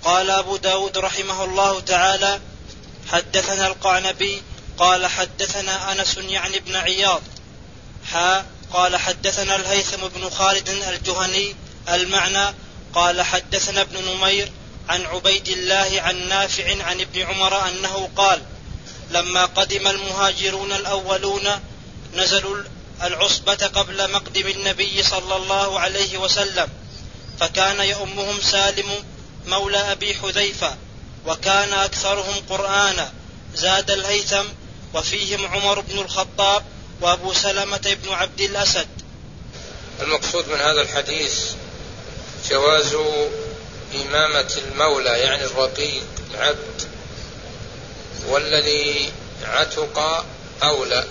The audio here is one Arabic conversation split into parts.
قال أبو داود رحمه الله تعالى: حدثنا القعنبي قال حدثنا أنس يعني ابن عياض قال حدثنا الهيثم بن خالد الجهني المعنى قال حدثنا ابن نمير عن عبيد الله عن نافع عن ابن عمر أنه قال: لما قدم المهاجرون الأولون نزلوا العصبة قبل مقدم النبي صلى الله عليه وسلم، فكان يؤمهم سالم مولى أبي حذيفة، وكان أكثرهم قرآنا، زاد الهيثم، وفيهم عمر بن الخطاب وأبو سلمة بن عبد الأسد. المقصود من هذا الحديث جواز إمامة المولى يعني الرقيق العبد، والذي عتق أولى.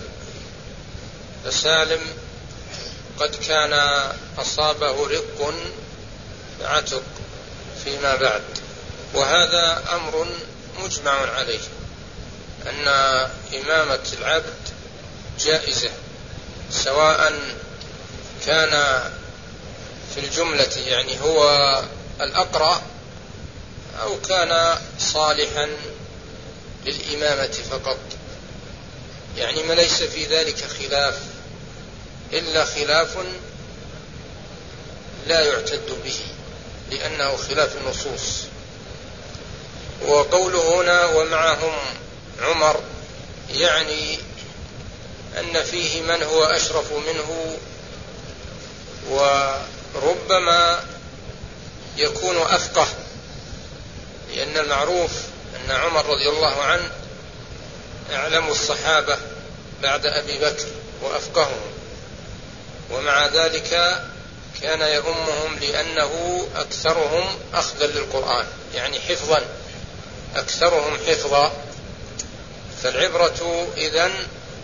فسالم قد كان أصابه رق فعتق فيما بعد، وهذا أمر مجمع عليه أن إمامة العبد جائزة، سواء كان في الجملة يعني هو الأقرأ أو كان صالحا للإمامة فقط، يعني ما ليس في ذلك خلاف إلا خلاف لا يعتد به لأنه خلاف النصوص. وقوله هنا ومعهم عمر يعني أن فيه من هو أشرف منه، وربما يكون أفقه، لأن المعروف أن عمر رضي الله عنه أعلم الصحابة بعد أبي بكر وأفقههم، ومع ذلك كان يؤمهم لأنه أكثرهم أخذا للقرآن، يعني حفظا، أكثرهم حفظا. فالعبرة إذن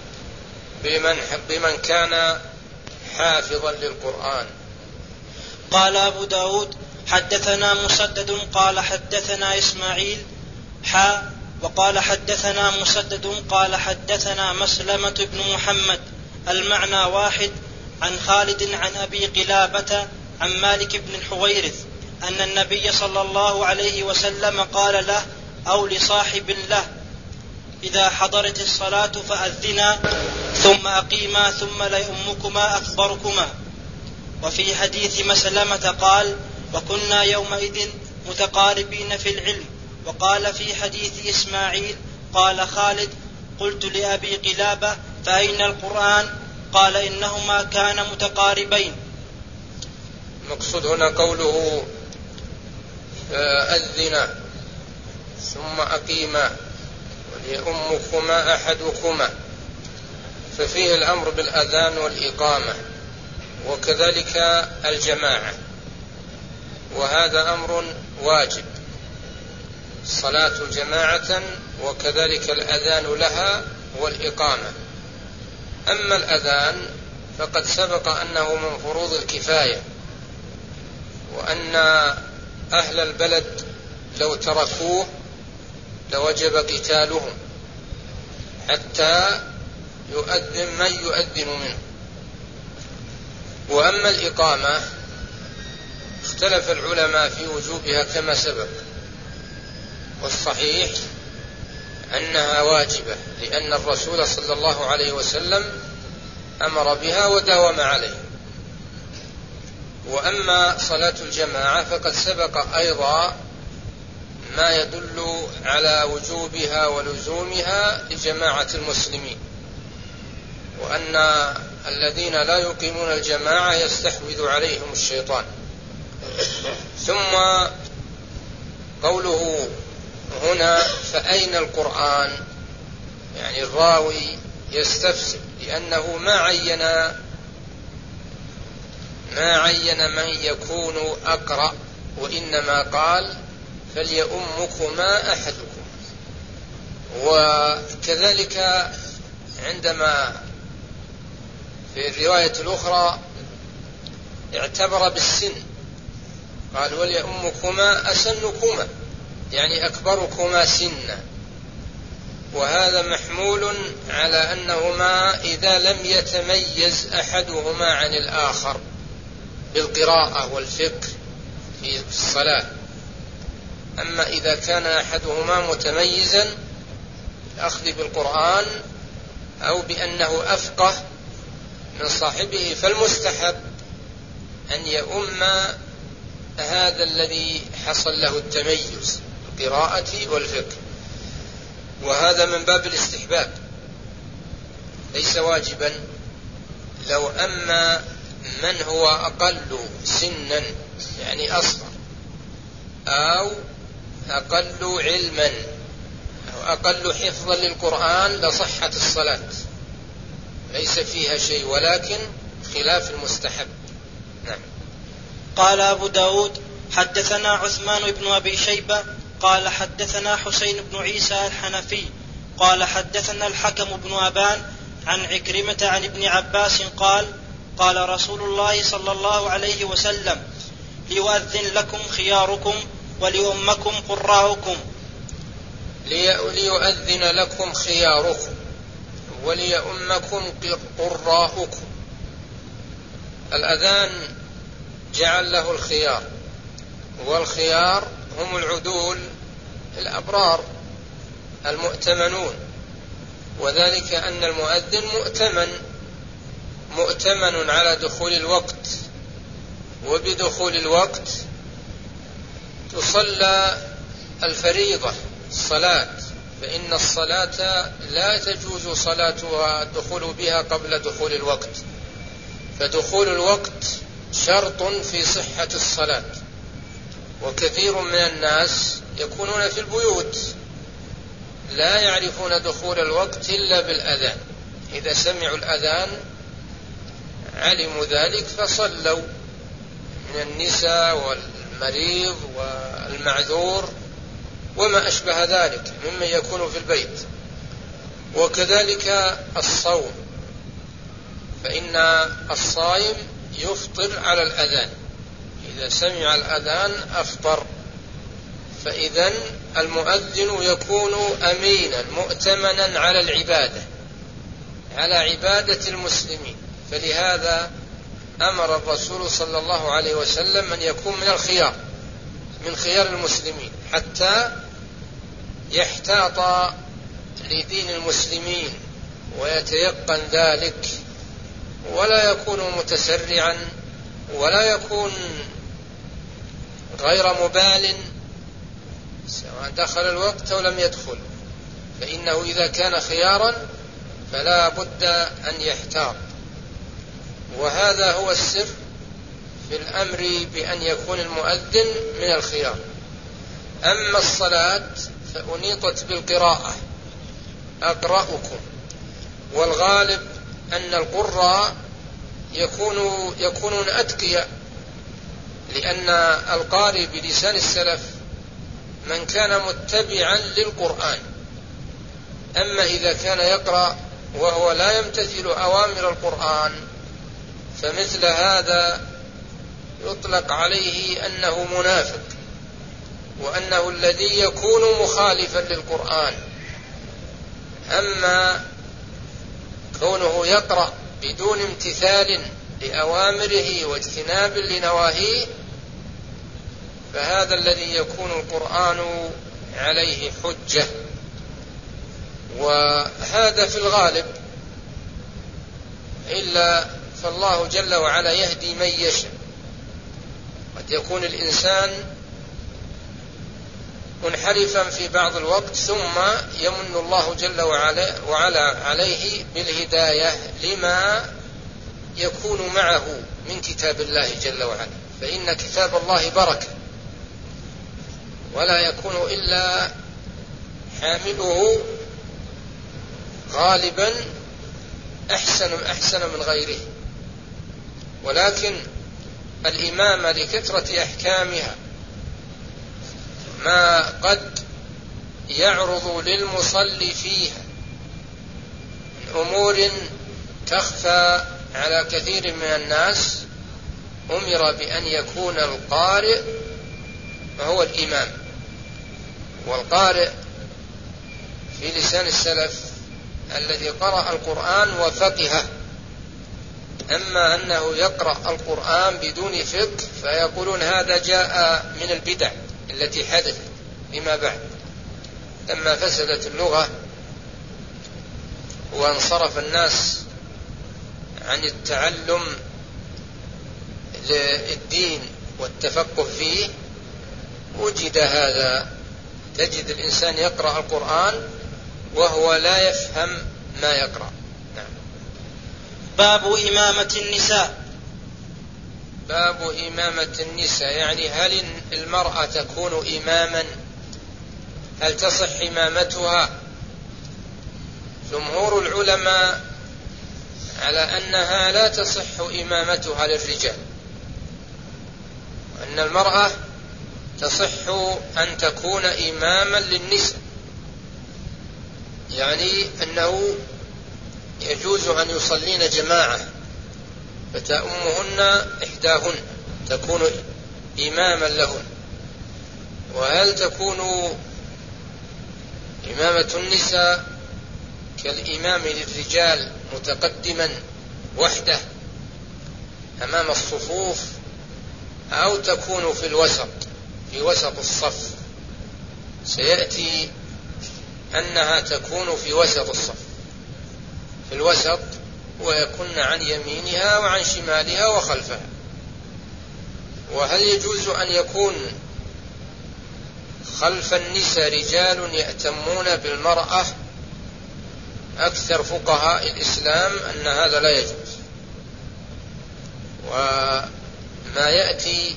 بمن كان حافظا للقرآن. قال أبو داود حدثنا مسدد قال حدثنا إسماعيل وقال حدثنا مسدد قال حدثنا مسلمة بن محمد المعنى واحد، عن خالد عن أبي قلابة عن مالك بن الحويرث أن النبي صلى الله عليه وسلم قال له أو لصاحب له: إذا حضرت الصلاة فأذنا ثم أقيما ثم ليؤمكما أكبركما. وفي حديث مسلمة قال: وكنا يومئذ متقاربين في العلم. وقال في حديث إسماعيل قال خالد: قلت لأبي قلابة: فأين القرآن؟ قال: إنهما كان متقاربين. المقصود هنا قوله أذنا ثم أقيما وليؤمكما أحدكما، ففيه الأمر بالأذان والإقامة، وكذلك الجماعة، وهذا أمر واجب، الصلاة جماعة، وكذلك الأذان لها والإقامة. أما الأذان فقد سبق أنه من فروض الكفاية، وأن أهل البلد لو تركوه لوجب قتالهم حتى يؤذن من يؤذن منه. وأما الإقامة اختلف العلماء في وجوبها كما سبق، والصحيح أنها واجبة، لأن الرسول صلى الله عليه وسلم أمر بها وداوم عليه. وأما صلاة الجماعة فقد سبق أيضا ما يدل على وجوبها ولزومها لجماعة المسلمين، وأن الذين لا يقيمون الجماعة يستحوذ عليهم الشيطان. ثم قوله هنا فأين القرآن، يعني الراوي يستفسر، لأنه ما عين من يكون أقرأ، وإنما قال فليؤمكما أحدكم. وكذلك عندما في الرواية الأخرى اعتبر بالسن، قال وليؤمكما أسنكما، يعني أكبركما سنا، وهذا محمول على أنهما إذا لم يتميز أحدهما عن الآخر بالقراءة والفقه في الصلاة، أما إذا كان أحدهما متميزا الأخذ بالقرآن أو بأنه أفقه من صاحبه، فالمستحب أن يؤم هذا الذي حصل له التميز القراءة والفقه، وهذا من باب الاستحباب ليس واجبا. لو أما من هو أقل سنا يعني أصغر أو أقل علما أو أقل حفظا للقرآن لصحت الصلاة، ليس فيها شيء، ولكن خلاف المستحب. نعم. قال أبو داود حدثنا عثمان بن أبي شيبة قال حدثنا حسين بن عيسى الحنفي قال حدثنا الحكم بن أبان عن عكرمة عن ابن عباس قال قال رسول الله صلى الله عليه وسلم ليؤذن لكم خياركم وليؤمكم قراءكم. ليؤذن لكم خياركم وليؤمكم قراءكم. الأذان جعل له الخيار، والخيار هم العدول الأبرار المؤتمنون، وذلك أن المؤذن مؤتمن على دخول الوقت، وبدخول الوقت تصلى الفريضة الصلاة، فإن الصلاة لا تجوز صلاتها الدخول بها قبل دخول الوقت، فدخول الوقت شرط في صحة الصلاة. وكثير من الناس يكونون في البيوت لا يعرفون دخول الوقت إلا بالأذان، إذا سمعوا الأذان علموا ذلك فصلوا، من النساء والمريض والمعذور وما أشبه ذلك ممن يكون في البيت. وكذلك الصوم، فإن الصائم يفطر على الأذان، إذا سمع الأذان أفطر. فإذن المؤذن يكون أمينا مؤتمنا على العبادة، على عبادة المسلمين، فلهذا أمر الرسول صلى الله عليه وسلم أن يكون من خيار المسلمين حتى يحتاط لدين المسلمين ويتيقن ذلك، ولا يكون متسرعا ولا يكون غير مبال سواء دخل الوقت أو لم يدخل، فإنه إذا كان خيارا فلا بد أن يحتاط. وهذا هو السر في الأمر بأن يكون المؤذن من الخيار. أما الصلاة فأنيطت بالقراءة أقرأكم، والغالب أن القراء يكونون أتقياء، لأن القارئ بلسان السلف من كان متبعا للقرآن. أما إذا كان يقرأ وهو لا يمتثل أوامر القرآن فمثل هذا يطلق عليه أنه منافق، وأنه الذي يكون مخالفا للقرآن. أما كونه يقرأ بدون امتثال لأوامره واجتناب لنواهيه فهذا الذي يكون القرآن عليه حجة. وهذا في الغالب، إلا فالله جل وعلا يهدي من يشاء. قد يكون الإنسان منحرفا في بعض الوقت ثم يمن الله جل وعلا عليه بالهداية لما يكون معه من كتاب الله جل وعلا، فإن كتاب الله بركة ولا يكون إلا حامله غالبا أحسن من غيره. ولكن الإمامة لكثرة أحكامها ما قد يعرض للمصلي فيها من أمور تخفى على كثير من الناس، أمر بأن يكون القارئ هو الإمام. والقارئ في لسان السلف الذي قرأ القرآن وفقهه. أما أنه يقرأ القرآن بدون فقه فيقولون هذا جاء من البدع التي حدثت، فيما بعد لما فسدت اللغة وانصرف الناس عن التعلم للدين والتفقه فيه، وجد هذا. تجد الإنسان يقرأ القرآن وهو لا يفهم ما يقرأ. نعم. باب إمامة النساء. باب إمامة النساء، يعني هل المرأة تكون إماما؟ هل تصح إمامتها؟ جمهور العلماء على أنها لا تصح إمامتها للرجال، وأن المرأة تصح أن تكون إماما للنساء، يعني أنه يجوز أن يصلين جماعة فتأمهن إحداهن تكون إماما لهن. وهل تكون إمامة النساء كالإمام للرجال متقدما وحده أمام الصفوف، أو تكون في الوسط، في وسط الصف؟ سيأتي أنها تكون في وسط الصف، في الوسط، ويكون عن يمينها وعن شمالها وخلفها. وهل يجوز أن يكون خلف النساء رجال يأتمون بالمرأة؟ أكثر فقهاء الإسلام أن هذا لا يجوز. وما يأتي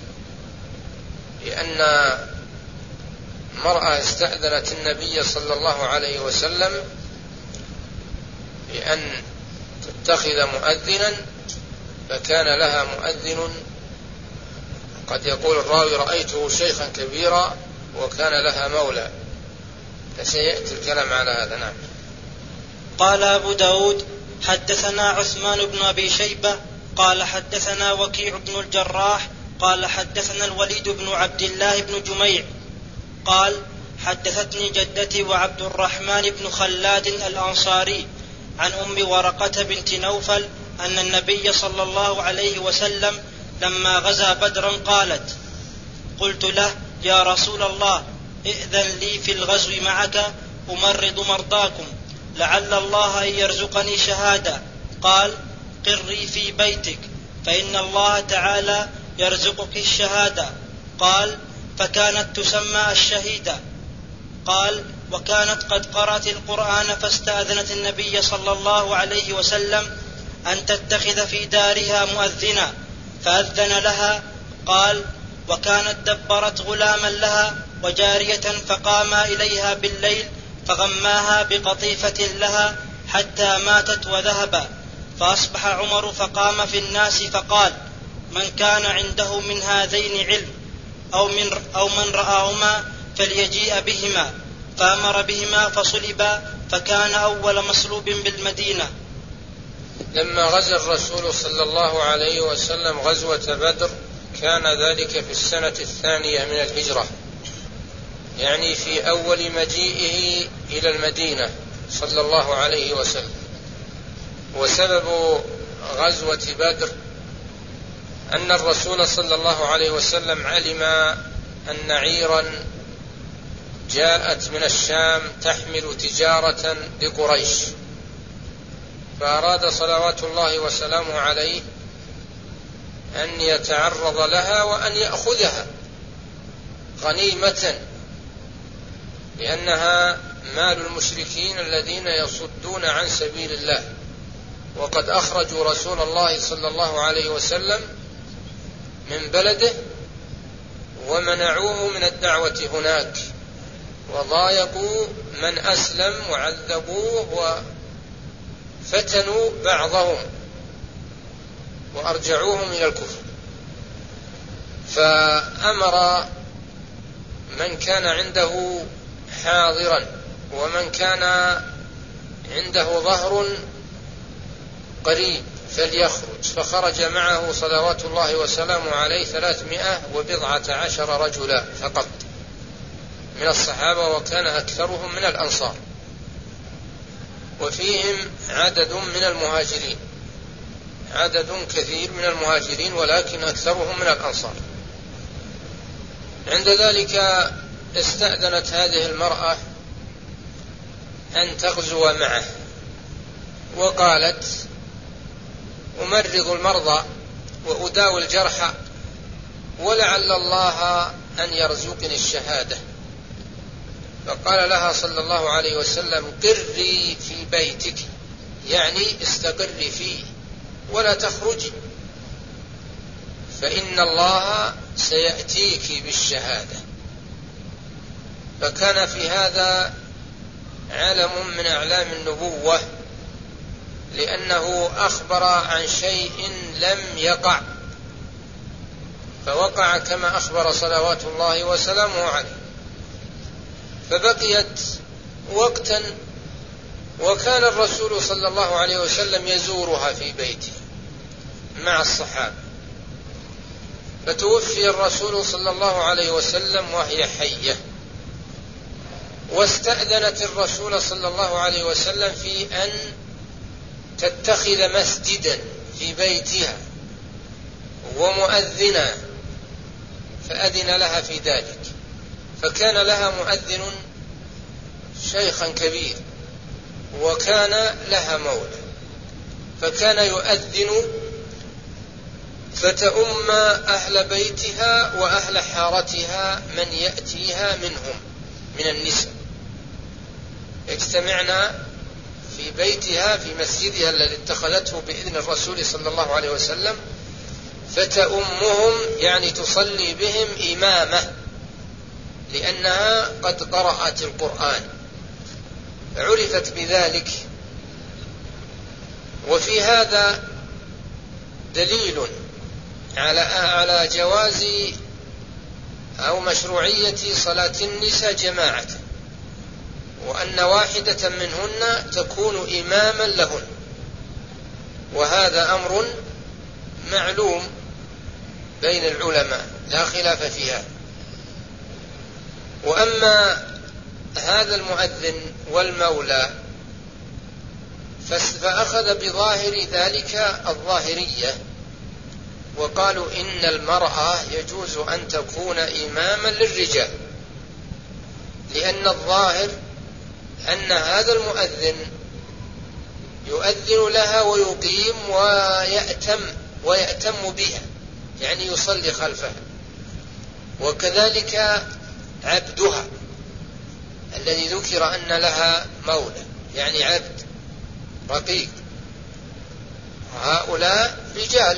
بأن مرأة استأذنت النبي صلى الله عليه وسلم بأن تتخذ مؤذنا، فكان لها مؤذن، قد يقول الراوي رأيته شيخا كبيرا وكان لها مولى، فسيأتي الكلام على هذا. نعم. قال أبو داود حدثنا عثمان بن أبي شيبة قال حدثنا وكيع بن الجراح قال حدثنا الوليد بن عبد الله بن جميع قال حدثتني جدتي وعبد الرحمن بن خلاد الأنصاري عن أم ورقة بنت نوفل أن النبي صلى الله عليه وسلم لما غزا بدرا قالت: قلت له: يا رسول الله، ائذن لي في الغزو معك أمرض مرضاكم، لعل الله أن يرزقني شهادة. قال: قري في بيتك فإن الله تعالى يرزقك الشهادة. قال: فكانت تسمى الشهيدة. قال: وكانت قد قرأت القرآن فاستأذنت النبي صلى الله عليه وسلم أن تتخذ في دارها مؤذنا فأذن لها. قال: وكانت دبرت غلاما لها وجارية فقاما إليها بالليل فغماها بقطيفة لها حتى ماتت وذهبا. فأصبح عمر فقام في الناس فقال: من كان عنده من هذين علم أو من رآهما فليجيء بهما. فأمر بهما فصلبا، فكان أول مصلوب بالمدينة. لما غزا الرسول صلى الله عليه وسلم غزوة بدر كان ذلك في السنة 2 من الهجرة، يعني في أول مجيئه إلى المدينة صلى الله عليه وسلم. وسبب غزوة بدر أن الرسول صلى الله عليه وسلم علم أن عيرا جاءت من الشام تحمل تجارة لقريش، فأراد صلوات الله وسلامه عليه أن يتعرض لها وأن يأخذها غنيمة، لأنها مال المشركين الذين يصدون عن سبيل الله، وقد أخرجوا رسول الله صلى الله عليه وسلم من بلده ومنعوه من الدعوة هناك، وضايقوا من أسلم وعذبوه وفتنوا بعضهم وأرجعوهم إلى الكفر. فأمر من كان عنده حاضرا ومن كان عنده ظهر قريب فليخرج، فخرج معه صلوات الله وسلامه عليه 319 رجلا فقط من الصحابة، وكان أكثرهم من الأنصار، وفيهم عدد من المهاجرين، عدد كثير من المهاجرين، ولكن أكثرهم من الأنصار. عند ذلك استأذنت هذه المرأة أن تغزو معه، وقالت: أمرض المرضى وأداوي الجرحى، ولعل الله أن يرزقني الشهادة. فقال لها صلى الله عليه وسلم: قري في بيتك، يعني استقري فيه ولا تخرجي، فإن الله سيأتيك بالشهادة. فكان في هذا علم من أعلام النبوة، لأنه أخبر عن شيء لم يقع، فوقع كما أخبر صلوات الله وسلامه عليه. فبقيت وقتا، وكان الرسول صلى الله عليه وسلم يزورها في بيته مع الصحابة، فتوفي الرسول صلى الله عليه وسلم وهي حية، واستأذنت الرسول صلى الله عليه وسلم في أن تتخذ مسجدا في بيتها ومؤذنا، فأذن لها في ذلك. فكان لها مؤذن شيخا كبير، وكان لها مولى، فكان يؤذن فتؤم أهل بيتها وأهل حارتها من يأتيها منهم من النساء، اجتمعنا في بيتها في مسجدها الذي اتخذته بإذن الرسول صلى الله عليه وسلم، فتؤمهم يعني تصلي بهم إمامة، لأنها قد قرأت القرآن، عرفت بذلك. وفي هذا دليل على جواز أو مشروعية صلاة النساء جماعة، وأن واحدة منهن تكون إماما لهن، وهذا أمر معلوم بين العلماء لا خلاف فيها. وأما هذا المؤذن والمولى فأخذ بظاهر ذلك الظاهرية، وقالوا إن المرأة يجوز أن تكون إماما للرجال، لأن الظاهر أن هذا المؤذن يؤذن لها ويقيم ويأتم بها، يعني يصلي خلفها. وكذلك عبدها الذي ذكر أن لها مولى، يعني عبد رقيق، هؤلاء رجال،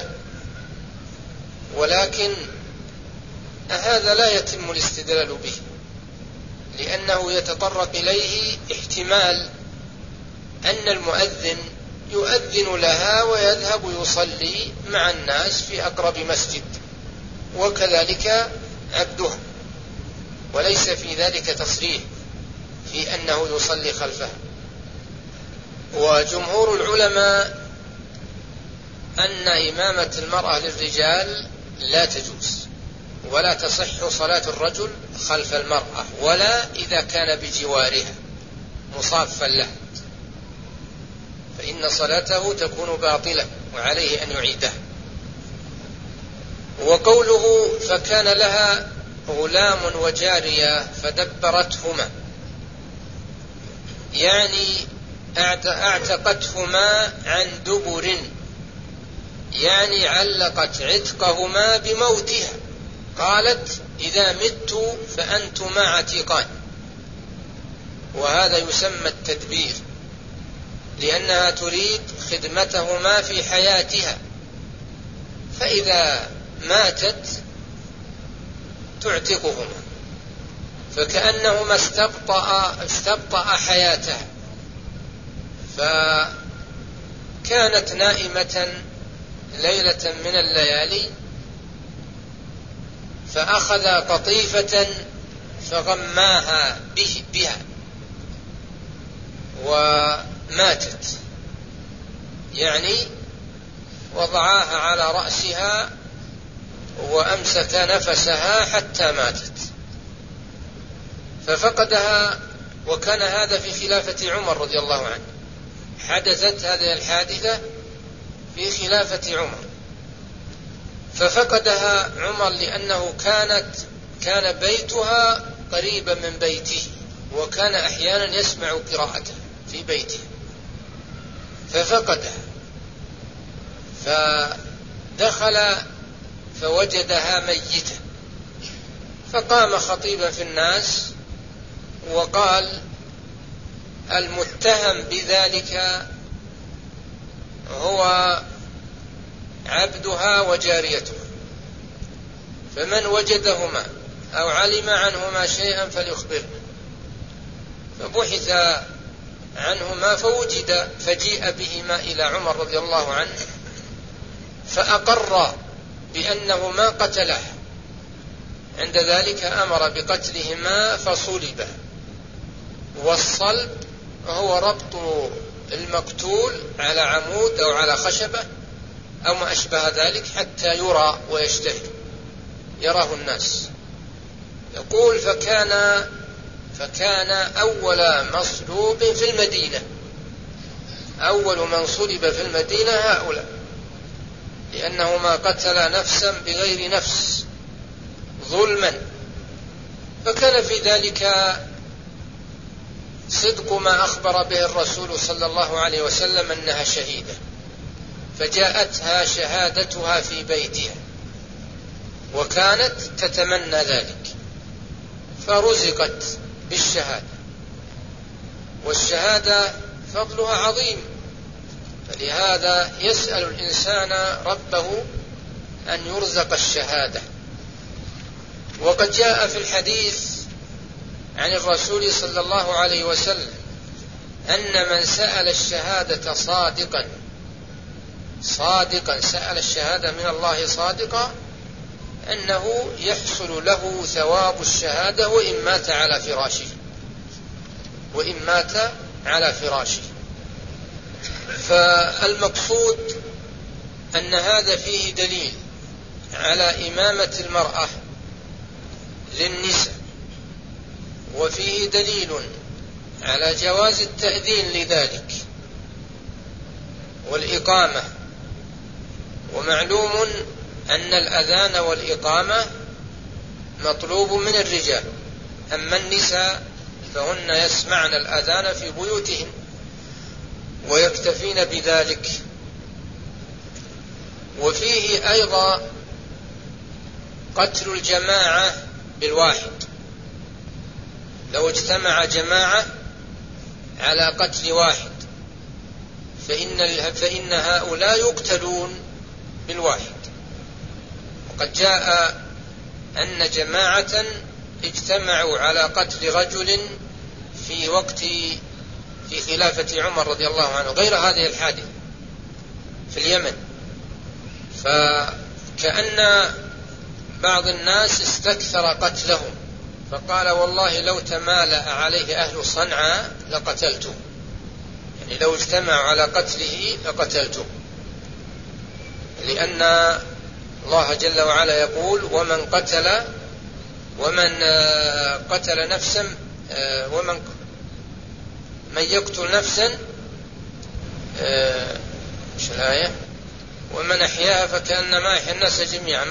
ولكن هذا لا يتم الاستدلال به، لأنه يتطرق إليه احتمال أن المؤذن يؤذن لها ويذهب يصلي مع الناس في أقرب مسجد، وكذلك عبدها، وليس في ذلك تصريح في أنه يصلي خلفها. وجمهور العلماء أن إمامة المرأة للرجال لا تجوز، ولا تصح صلاة الرجل خلف المرأة، ولا إذا كان بجوارها مصافا له، فإن صلاته تكون باطلة وعليه أن يعيدها. وقوله فكان لها غلام وجارية فدبرتهما، يعني اعتقتهما عن دبر، يعني علقت عتقهما بموتها، قالت إذا مت فأنتما عتيقان. وهذا يسمى التدبير، لأنها تريد خدمتهما في حياتها، فإذا ماتت تعتقهما، فكأنهما استبطأ حياتها. فكانت نائمة ليلة من الليالي، فأخذ قطيفة فغماها بها وماتت، يعني وضعاها على رأسها وأمسك نفسها حتى ماتت، ففقدها. وكان هذا في خلافة عمر رضي الله عنه، حدثت هذه الحادثة في خلافة عمر، ففقدها عمر لأنه كانت كان بيتها قريبا من بيته، وكان أحيانا يسمع قراءته في بيته ففقدها، فدخل فوجدها ميتة، فقام خطيبا في الناس وقال: المتهم بذلك هو عبدها وجاريتها، فمن وجدهما أو علم عنهما شيئا فليخبرنا. فبحث عنهما فوجد، فجيء بهما إلى عمر رضي الله عنه، فأقر بأنه ما قتله. عند ذلك أمر بقتلهما فصلبا، والصلب هو ربط المقتول على عمود أو على خشبة أو ما أشبه ذلك حتى يرى ويشتهر، يراه الناس. يقول: فكان أول مصلوب في المدينة، أول من صلب في المدينة هؤلاء، لأنه ما قتل نفسا بغير نفس ظلما. فكان في ذلك صدق ما أخبر به الرسول صلى الله عليه وسلم أنها شهيدة، فجاءتها شهادتها في بيتها، وكانت تتمنى ذلك، فرزقت بالشهادة، والشهادة فضلها عظيم، فلهذا يسأل الإنسان ربه أن يرزق الشهادة. وقد جاء في الحديث عن الرسول صلى الله عليه وسلم أن من سأل الشهادة صادقا سأل الشهادة من الله صادقا، أنه يحصل له ثواب الشهادة وإن مات على فراشه. فالمقصود أن هذا فيه دليل على إمامة المرأة للنساء، وفيه دليل على جواز التأذين لذلك والإقامة. ومعلوم أن الأذان والإقامة مطلوب من الرجال، أما النساء فهن يسمعن الأذان في بيوتهن ويكتفين بذلك. وفيه أيضا قتل الجماعة بالواحد، لو اجتمع جماعة على قتل واحد فإن هؤلاء يقتلون بالواحد. وقد جاء أن جماعة اجتمعوا على قتل رجل في خلافة عمر رضي الله عنه، غير هذه الحادثة في اليمن. فكأن بعض الناس استكثر قتلهم، فقال: والله لو تمالأ عليه أهل صنعاء لقتلته، يعني لو اجتمعوا على قتله لقتلته، لأن الله جل وعلا يقول: ومن قتل نفسا ومن يقتل نفسا مش الآية؟ ومن أحياها فكأنما أحيا الناس جميعا.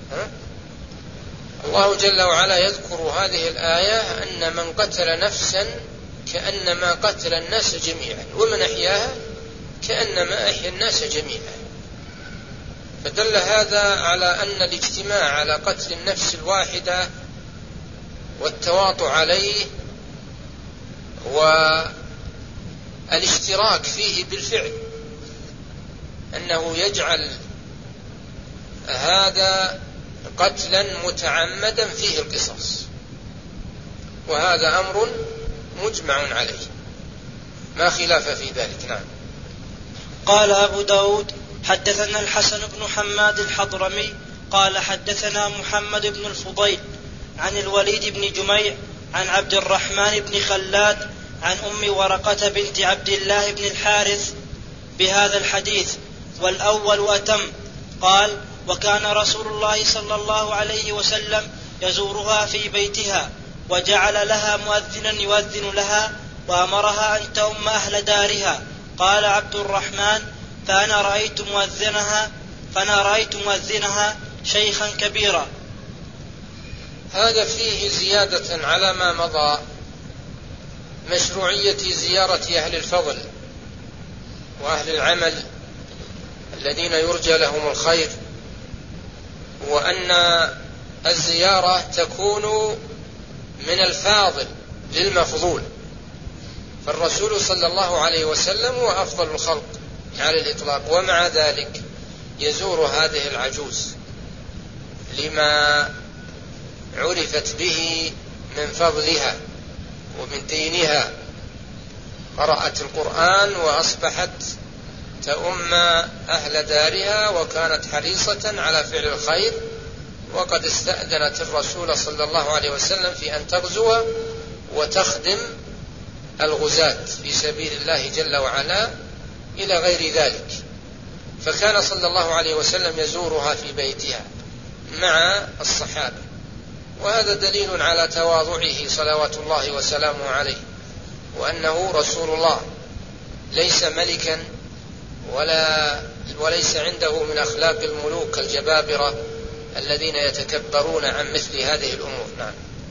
الله جل وعلا يذكر هذه الآية أن من قتل نفسا كأنما قتل الناس جميعا، ومن أحياها كأنما أحيا الناس جميعا. فدل هذا على أن الاجتماع على قتل النفس الواحدة والتواطؤ عليه والاشتراك فيه بالفعل أنه يجعل هذا قتلا متعمدا فيه القصاص، وهذا أمر مجمع عليه ما خلاف في ذلك. نعم. قال أبو داود: حدثنا الحسن بن حماد الحضرمي قال حدثنا محمد بن الفضيل عن الوليد بن جميع عن عبد الرحمن بن خلاد عن أم ورقة بنت عبد الله بن الحارث بهذا الحديث، والأول أتم. قال: وكان رسول الله صلى الله عليه وسلم يزورها في بيتها، وجعل لها مؤذنا يؤذن لها، وأمرها أن تؤم أهل دارها. قال عبد الرحمن: فأنا رأيت مؤذنها شيخا كبيرا. هذا فيه زيادة على ما مضى، مشروعية زيارة أهل الفضل وأهل العمل الذين يرجى لهم الخير، وأن الزيارة تكون من الفاضل للمفضول، فالرسول صلى الله عليه وسلم هو أفضل الخلق على الإطلاق، ومع ذلك يزور هذه العجوز لما عرفت به من فضلها ومن دينها، قرأت القرآن وأصبحت تؤم أهل دارها، وكانت حريصة على فعل الخير، وقد استأذنت الرسول صلى الله عليه وسلم في أن تغزو وتخدم الغزاة في سبيل الله جل وعلا إلى غير ذلك، فكان صلى الله عليه وسلم يزورها في بيتها مع الصحابة، وهذا دليل على تواضعه صلوات الله وسلامه عليه، وأنه رسول الله ليس ملكا وليس عنده من أخلاق الملوك الجبابرة الذين يتكبرون عن مثل هذه الأمور. نعم.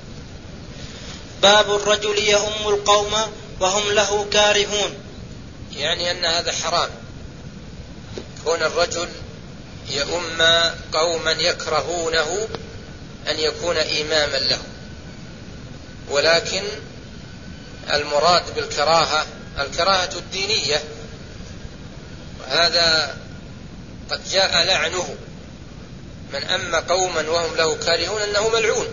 باب الرجل يؤم القوم وهم له كارهون، يعني أن هذا حرام، كون الرجل يؤم قوما يكرهونه أن يكون إماما له، ولكن المراد بالكراهة الكراهة الدينية، وهذا قد جاء لعنه، من أم قوما وهم له كارهون أنه ملعون.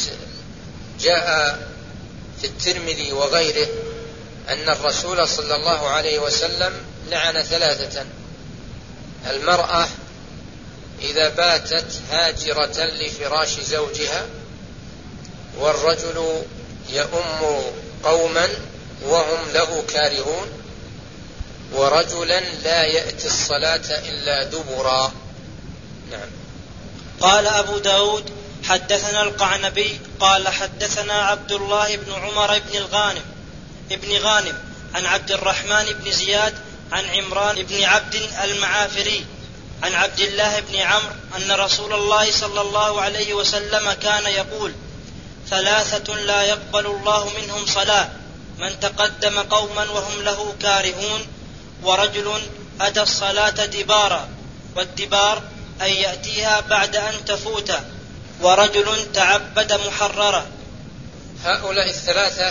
جاء في الترمذي وغيره أن الرسول صلى الله عليه وسلم لعن 3: المرأة إذا باتت هاجرة لفراش زوجها، والرجل يؤم قوما وهم له كارهون، ورجلا لا يأتي الصلاة إلا دبرا. نعم. قال أبو داود حدثنا القعنبي قال حدثنا عبد الله بن عمر بن غانم عن عبد الرحمن بن زياد عن عمران بن عبد المعافري عن عبد الله بن عمرو أن رسول الله صلى الله عليه وسلم كان يقول: 3 لا يقبل الله منهم صلاة: من تقدم قوما وهم له كارهون، ورجل أتى الصلاة دبارا، والدبار أن يأتيها بعد أن تفوت، ورجل تعبد محررا. هؤلاء 3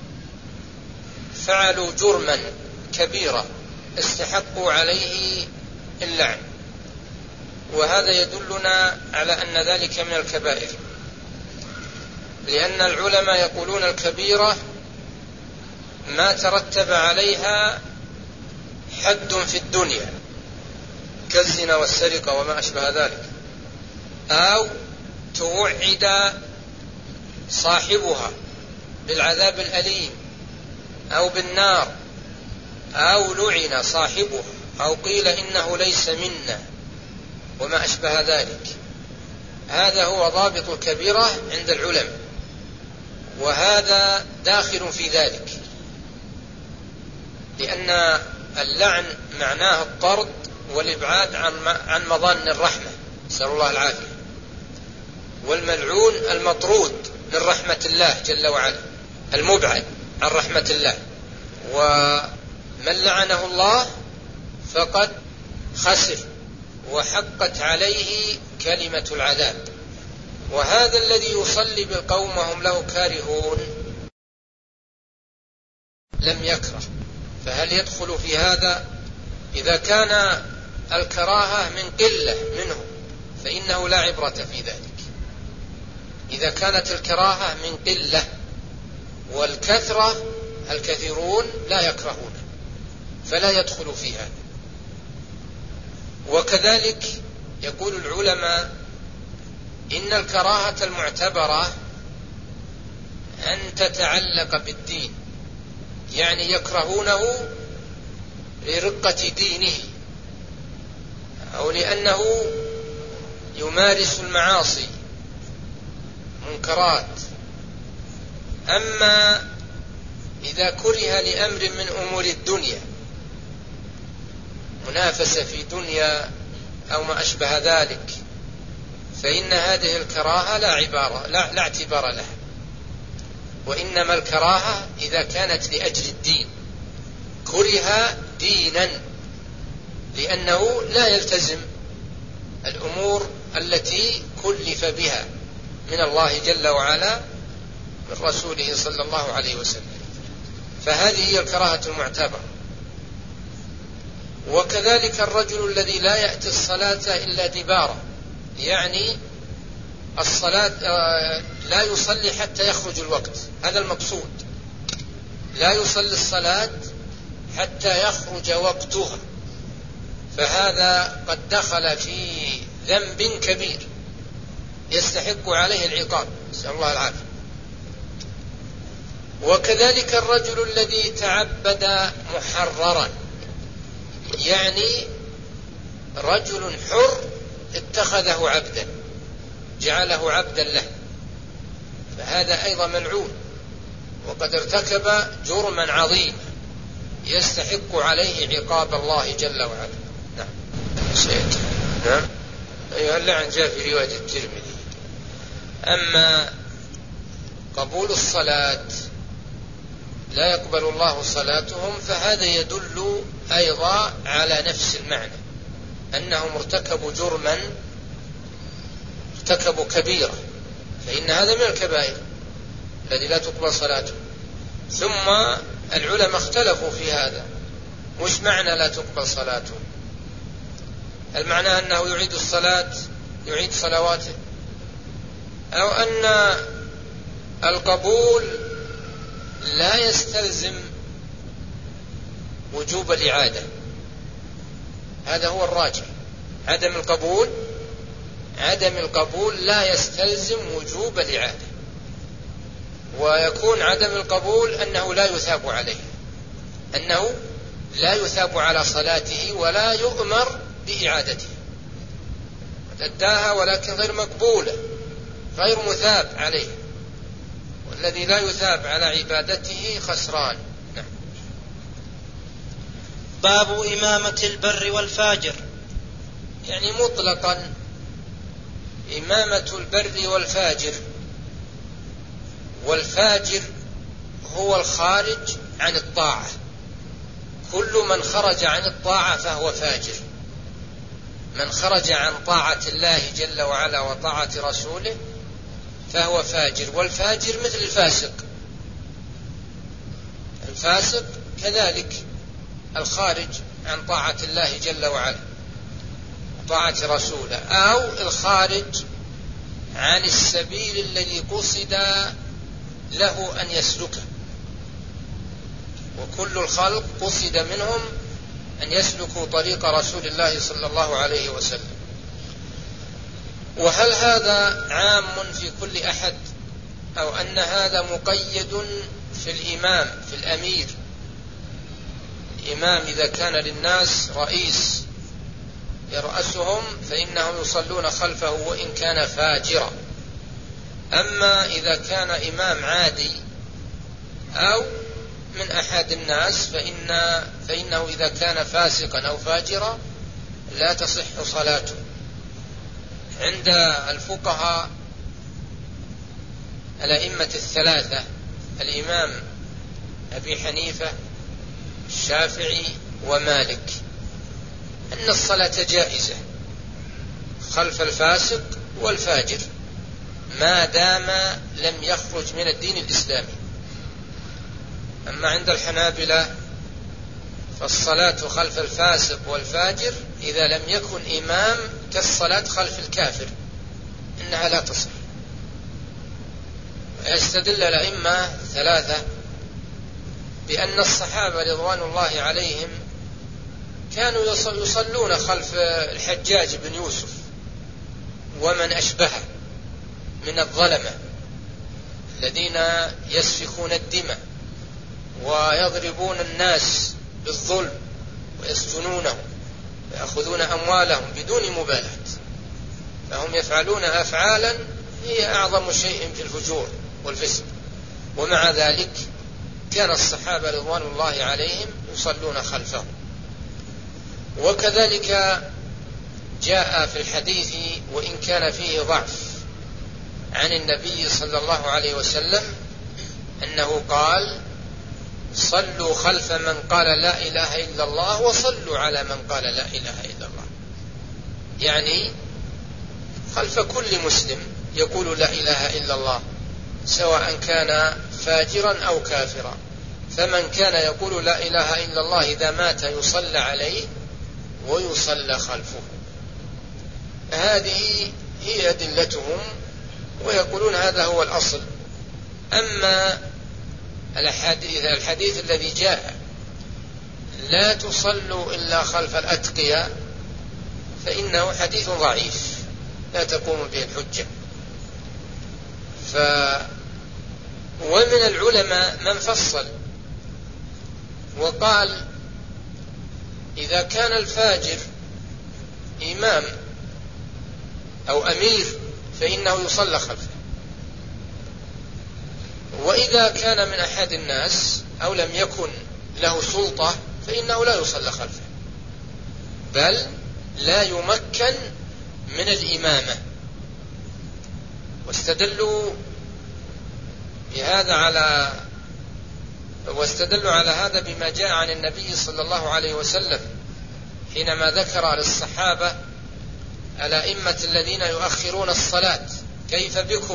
فعلوا جرما كبيرا استحقوا عليه اللعن، وهذا يدلنا على أن ذلك من الكبائر، لأن العلماء يقولون الكبيرة ما ترتب عليها حد في الدنيا كالزنا والسرقة وما أشبه ذلك، أو توعد صاحبها بالعذاب الأليم أو بالنار، أو لعن صاحبها، أو قيل إنه ليس منا وما أشبه ذلك. هذا هو ضابط الكبيرة عند العلماء، وهذا داخل في ذلك، لأن اللعن معناه الطرد والإبعاد عن مظان الرحمة، نسأل الله العافية، والملعون المطرود من رحمة الله جل وعلا، المبعد عن رحمة الله، ومن لعنه الله فقد خسر وحقت عليه كلمة العذاب. وهذا الذي يصلي بالقوم وهم له كارهون لم يكره، فهل يدخل في هذا؟ إذا كان الكراهة من قلة منه فإنه لا عبرة في ذلك. إذا كانت الكراهة من قلة والكثرة الكثيرون لا يكرهون فلا يدخل في هذا. وكذلك يقول العلماء إن الكراهة المعتبرة أن تتعلق بالدين، يعني يكرهونه لرقة دينه أو لأنه يمارس المعاصي منكرات. أما إذا كره لأمر من أمور الدنيا، منافسة في دنيا أو ما أشبه ذلك، فإن هذه الكراهة لا اعتبار لها، وإنما الكراهة إذا كانت لأجل الدين، كره دينا لأنه لا يلتزم الأمور التي كلف بها من الله جل وعلا من رسوله صلى الله عليه وسلم، فهذه هي الكراهة المعتبرة. وكذلك الرجل الذي لا يأتي الصلاة إلا دبارا، يعني الصلاة لا يصلي حتى يخرج الوقت، هذا المقصود، لا يصلي الصلاة حتى يخرج وقتها، فهذا قد دخل في ذنب كبير يستحق عليه العقاب، نسأل الله العافية. وكذلك الرجل الذي تعبد محررا، يعني رجل حر اتخذه عبدا، جعله عبدا له، فهذا أيضا ملعون، وقد ارتكب جرما عظيما يستحق عليه عقاب الله جل وعلا. نعم. نعم. أيها اللعن جاء في رواية الترمذي. أما قبول الصلاة لا يقبل الله صلاتهم، فهذا يدل أيضا على نفس المعنى، أنهم ارتكبوا جرما، ارتكبوا كبيرة، فإن هذا من الكبائر الذي لا تقبل صلاته. ثم العلماء اختلفوا في هذا، وش معنى لا تقبل صلاته؟ المعنى أنه يعيد الصلاة، يعيد صلواته، أو أن القبول لا يستلزم وجوب الإعادة، هذا هو الراجح. عدم القبول لا يستلزم وجوب الإعادة، ويكون عدم القبول أنه لا يثاب عليه، أنه لا يثاب على صلاته ولا يؤمر بإعادته، أداها ولكن غير مقبولة، غير مثاب عليه، والذي لا يثاب على عبادته خسران. نعم. باب إمامة البر والفاجر، يعني مطلقا إمامة البر والفاجر، والفاجر هو الخارج عن الطاعة، كل من خرج عن الطاعة فهو فاجر، من خرج عن طاعة الله جل وعلا وطاعة رسوله فهو فاجر. والفاجر مثل الفاسق، الفاسق كذلك الخارج عن طاعة الله جل وعلا وطاعة رسوله، أو الخارج عن السبيل الذي قصد له أن يسلكه، وكل الخلق قصد منهم أن يسلكوا طريق رسول الله صلى الله عليه وسلم. وهل هذا عام في كل أحد، أو أن هذا مقيد في الإمام، في الأمير؟ الإمام إذا كان للناس رئيس يرأسهم فإنهم يصلون خلفه وإن كان فاجرا، أما إذا كان إمام عادي أو من أحد الناس فإنه إذا كان فاسقا أو فاجرا لا تصح صلاته. عند الفقهاء الأئمة الثلاثة، الإمام أبي حنيفة الشافعي ومالك، أن الصلاة جائزة خلف الفاسق والفاجر ما دام لم يخرج من الدين الإسلامي. أما عند الحنابلة فالصلاة خلف الفاسق والفاجر إذا لم يكن إمام كالصلاة خلف الكافر إنها لا تصح. يستدل الأئمة ثلاثة بأن الصحابة رضوان الله عليهم كانوا يصلون خلف الحجاج بن يوسف ومن أشبهه من الظلمة الذين يسفكون الدماء ويضربون الناس بالظلم ويسجنونهم ويأخذون أموالهم بدون مبالاة، فهم يفعلون أفعالا هي أعظم شيء في الفجور والفسق، ومع ذلك كان الصحابة رضوان الله عليهم يصلون خلفهم. وكذلك جاء في الحديث وإن كان فيه ضعف عن النبي صلى الله عليه وسلم أنه قال: صلوا خلف من قال لا إله إلا الله وصلوا على من قال لا إله إلا الله، يعني خلف كل مسلم يقول لا إله إلا الله سواء كان فاجرا أو كافرا، فمن كان يقول لا إله إلا الله إذا مات يصلى عليه ويصلى خلفه. هذه هي أدلتهم ويقولون هذا هو الأصل. أما الحديث الذي جاء لا تصلوا إلا خلف الأتقياء فإنه حديث ضعيف لا تقوم به الحجة. ومن العلماء من فصل وقال: إذا كان الفاجر إمام أو أمير فإنه يصلى خلفه، وإذا كان من أحد الناس أو لم يكن له سلطة فإنه لا يصلى خلفه، بل لا يمكن من الإمامة. واستدلوا على هذا بما جاء عن النبي صلى الله عليه وسلم حينما ذكر للصحابة الأئمة الذين يؤخرون الصلاة: كيف بكم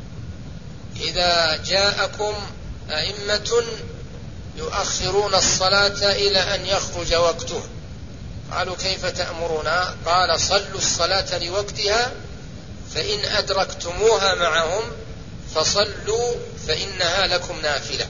إذا جاءكم أئمة يؤخرون الصلاة إلى أن يخرج وقتها؟ قالوا: كيف تأمرنا؟ قال: صلوا الصلاة لوقتها، فإن أدركتموها معهم فصلوا فإنها لكم نافلة.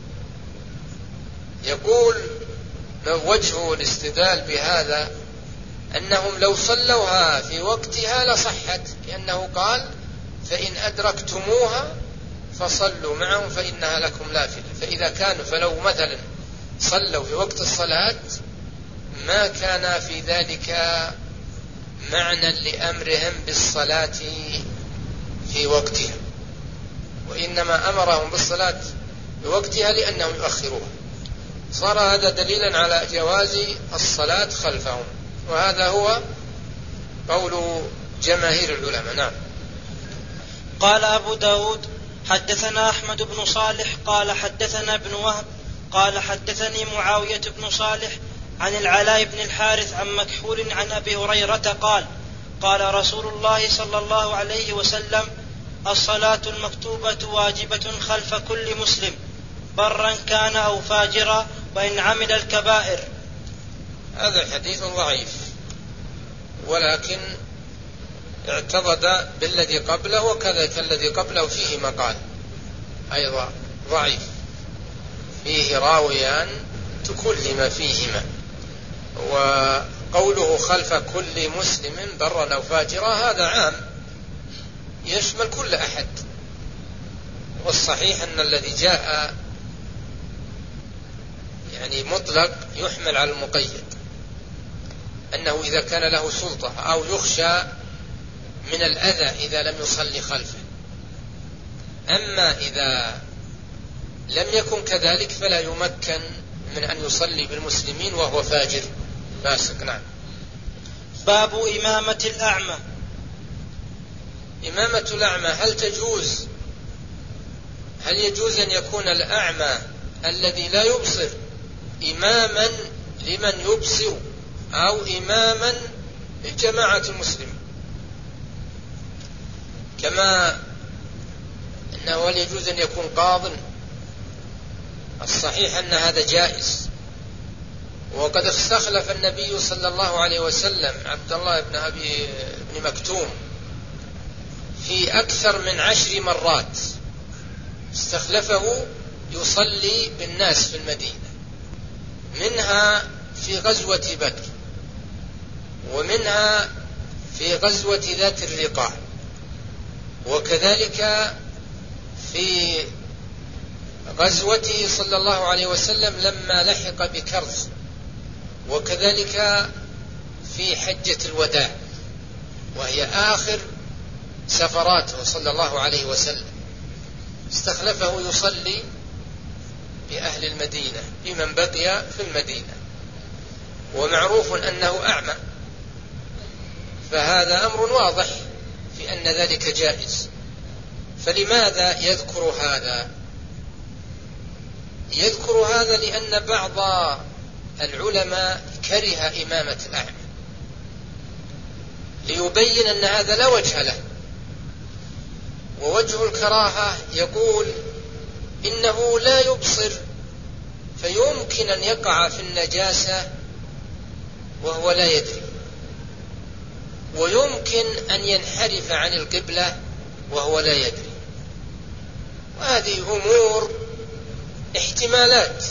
يقول وجه الاستدلال بهذا أنهم لو صلوها في وقتها لصحت، لأنه قال: فإن أدركتموها فصلوا معهم فإنها لكم نافلة. فإذا كانوا فلو مثلا صلوا في وقت الصلاة ما كان في ذلك معنى لأمرهم بالصلاة في وقتها، وإنما أمرهم بالصلاة في وقتها لأنهم يؤخروها. صار هذا دليلا على جواز الصلاة خلفهم، وهذا هو قول جماهير العلماء. نعم. قال أبو داود: حدثنا أحمد بن صالح قال حدثنا ابن وهب قال حدثني معاوية بن صالح عن العلاء بن الحارث عن مكحول عن أبي هريرة قال: قال رسول الله صلى الله عليه وسلم: الصلاة المكتوبة واجبة خلف كل مسلم برا كان أو فاجرا وإن عمل الكبائر. هذا حديث ضعيف، ولكن اعتضد بالذي قبله، وكذلك الذي قبله فيه مقال أيضا ضعيف، فيه راويان تكلم فيهما. وقوله خلف كل مسلم برا أو فاجرا هذا عام يشمل كل أحد، والصحيح أن الذي جاء يعني مطلق يحمل على المقيد، أنه إذا كان له سلطة أو يخشى من الأذى إذا لم يصلي خلفه. أما إذا لم يكن كذلك فلا يمكن من أن يصلي بالمسلمين وهو فاجر فاسق. نعم. باب إمامة الأعمى. إمامة الأعمى هل تجوز؟ هل يجوز أن يكون الأعمى الذي لا يبصر إماما لمن يبصر أو إماما لجماعة المسلمين؟ كما أنه هل يجوز أن يكون قاض؟ الصحيح أن هذا جائز، وقد استخلف النبي صلى الله عليه وسلم عبد الله بن مكتوم في أكثر من 10 مرات، استخلفه يصلي بالناس في المدينة، منها في غزوة بدر، ومنها في غزوة ذات الرقاع، وكذلك في غزوته صلى الله عليه وسلم لما لحق بكرز، وكذلك في حجة الوداع وهي آخر سفراته صلى الله عليه وسلم، استخلفه يصلي بأهل المدينة بمن بقي في المدينة، ومعروف أنه أعمى، فهذا أمر واضح في أن ذلك جائز. فلماذا يذكر هذا؟ يذكر هذا لأن بعض العلماء كره إمامة الأعمى، ليبين أن هذا لا وجه له. ووجه الكراهة يقول إنه لا يبصر، فيمكن أن يقع في النجاسة وهو لا يدري، ويمكن أن ينحرف عن القبلة وهو لا يدري. وهذه أمور احتمالات،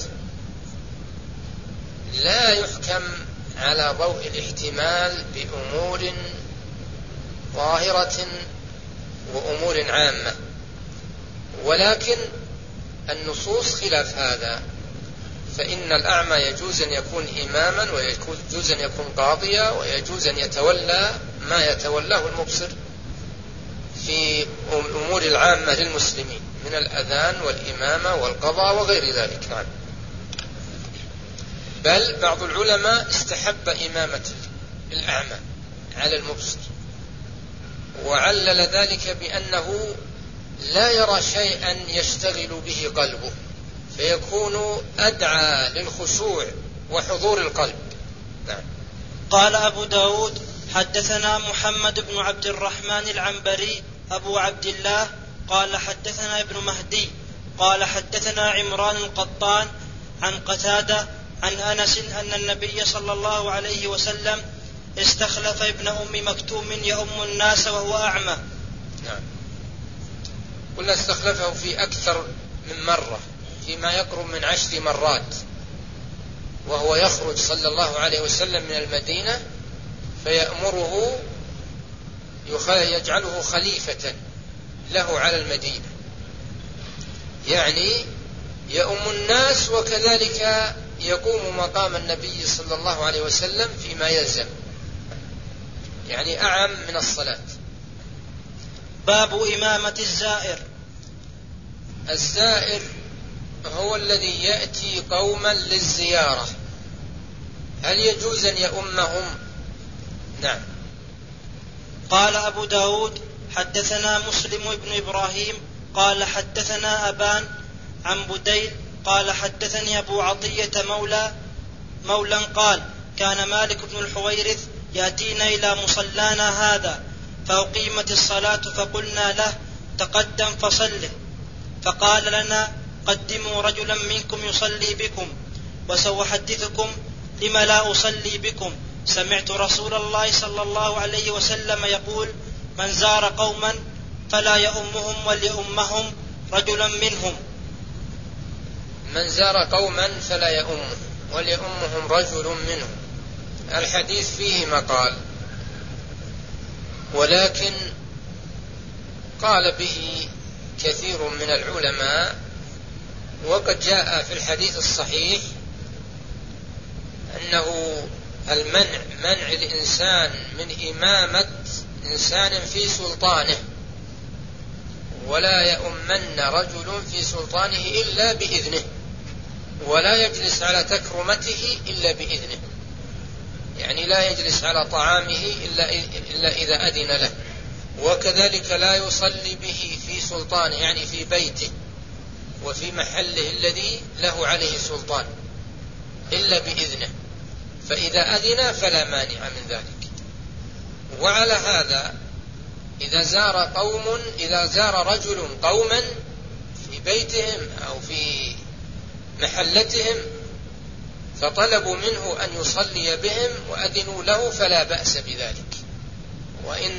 لا يحكم على ضوء الاحتمال بأمور ظاهرة وأمور عامة، ولكن النصوص خلاف هذا. فإن الأعمى يجوز أن يكون إماما، ويجوز أن يكون قاضيا، ويجوز أن يتولى ما يتولاه المبصر في الأمور العامة للمسلمين من الأذان والإمامة والقضاء وغير ذلك. نعم. بل بعض العلماء استحب إمامة الأعمى على المبصر، وعلل ذلك بأنه لا يرى شيئا يشتغل به قلبه، فيكون أدعى للخشوع وحضور القلب. نعم. قال أبو داود حدثنا محمد بن عبد الرحمن العنبري أبو عبد الله قال حدثنا ابن مهدي قال حدثنا عمران القطان عن قتادة عن أنس أن النبي صلى الله عليه وسلم استخلف ابن أم مكتوم يؤم الناس وهو أعمى. نعم. قلنا استخلفه في أكثر من مرة، فيما يقرب من 10 مرات، وهو يخرج صلى الله عليه وسلم من المدينة فيأمره يجعله خليفة له على المدينة، يعني يؤم الناس وكذلك يقوم مقام النبي صلى الله عليه وسلم فيما يلزم، يعني أعم من الصلاة. باب إمامة الزائر. الزائر هو الذي يأتي قوما للزيارة، هل يجوز أن يؤمهم؟ نعم. قال أبو داود حدثنا مسلم بن إبراهيم قال حدثنا أبان عن بديل قال حدثني أبو عطية مولى قال كان مالك بن الحويرث يأتينا إلى مصلانا هذا فأقيمت الصلاة فقلنا له تقدم فصله، فقال لنا قدموا رجلا منكم يصلي بكم وسأحدثكم لما لا أصلي بكم. سمعت رسول الله صلى الله عليه وسلم يقول من زار قوما فلا يؤمهم وليؤمهم رجلا منهم. من زار قوما فلا يؤمهم وليؤمهم رجل منهم. الحديث فيه مقال، ولكن قال به كثير من العلماء، وقد جاء في الحديث الصحيح أنه منع الإنسان من إمامة إنسان في سلطانه، ولا يؤمن رجل في سلطانه إلا بإذنه، ولا يجلس على تكرمته إلا بإذنه، يعني لا يجلس على طعامه إلا إذا أذن له، وكذلك لا يصلي به في سلطانه يعني في بيته وفي محله الذي له عليه سلطان إلا بإذنه، فإذا أذن فلا مانع من ذلك. وعلى هذا إذا زار رجل قوما في بيتهم أو في محلتهم فطلبوا منه أن يصلي بهم وأذنوا له فلا بأس بذلك، وإن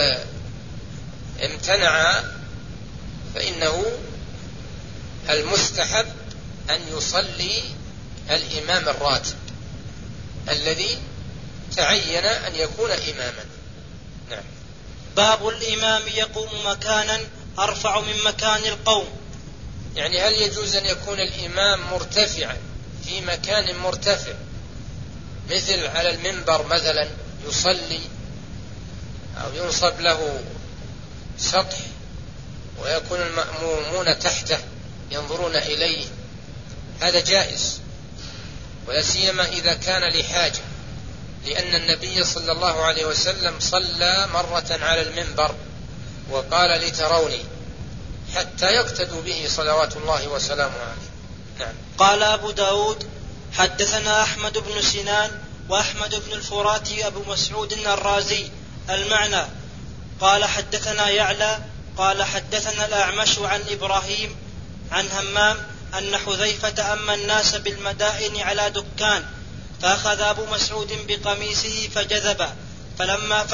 امتنع فإنه المستحب أن يصلي الإمام الراتب الذي تعين أن يكون إماما. نعم. باب الإمام يقوم مكانا أرفع من مكان القوم. يعني هل يجوز أن يكون الإمام مرتفعا في مكان مرتفع مثل على المنبر مثلا يصلي، أو ينصب له سطح ويكون المأمومون تحته ينظرون إليه؟ هذا جائز، ولا سيما إذا كان لحاجة، لأن النبي صلى الله عليه وسلم صلى مرة على المنبر وقال لتروني، حتى يقتدوا به صلوات الله وسلامه عليه. نعم. قال أبو داود حدثنا أحمد بن سنان وأحمد بن الفراتي أبو مسعود الرازي المعنى. قال حدثنا يعلى قال حدثنا الأعمش عن إبراهيم عن همام أن حذيفة أما الناس بالمدائن على دكان، فأخذ أبو مسعود بقميصه فجذب، فلما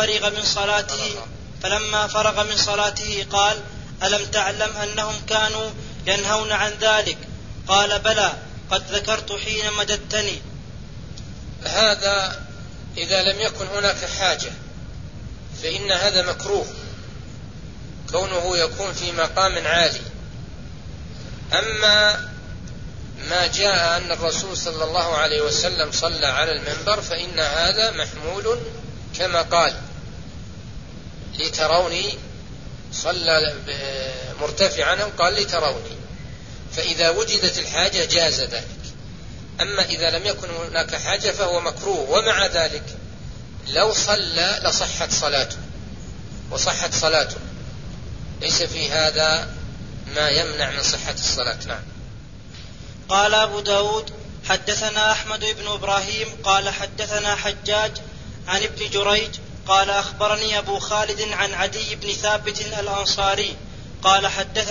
فرغ من صلاته قال: ألم تعلم أنهم كانوا ينهون عن ذلك؟ قال: بلى، قد ذكرت حين مددتني. هذا إذا لم يكن هناك حاجة فإن هذا مكروه، كونه يكون في مقام عالي. أما ما جاء أن الرسول صلى الله عليه وسلم صلى على المنبر فإن هذا محمول كما قال لتروني، صلى مرتفعا قال لتروني، فإذا وجدت الحاجة جاز ذلك. أما إذا لم يكن هناك حاجة فهو مكروه، ومع ذلك لو صلى لصحت صلاته وصحت صلاته، ليس في هذا ما يمنع من صحة الصلاة. نعم. قال أبو داود حدثنا أحمد بن إبراهيم قال حدثنا حجاج عن ابن جريج قال أخبرني أبو خالد عن عدي بن ثابت الأنصاري قال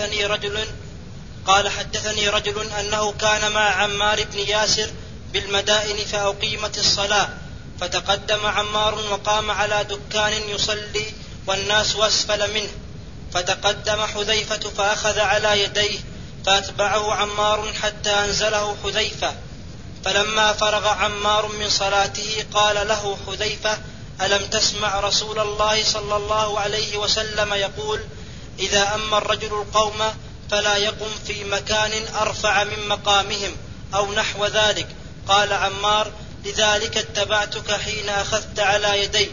حدثني رجل أنه كان مع عمار بن ياسر بالمدائن فأقيمت الصلاة، فتقدم عمار وقام على دكان يصلي والناس أسفل منه، فتقدم حذيفة فأخذ على يديه، فأتبعه عمار حتى أنزله حذيفة. فلما فرغ عمار من صلاته قال له حذيفة: ألم تسمع رسول الله صلى الله عليه وسلم يقول: إذا أما الرجل القوم فلا يقم في مكان أرفع من مقامهم أو نحو ذلك؟ قال عمار: لذلك اتبعتك حين أخذت على يدي.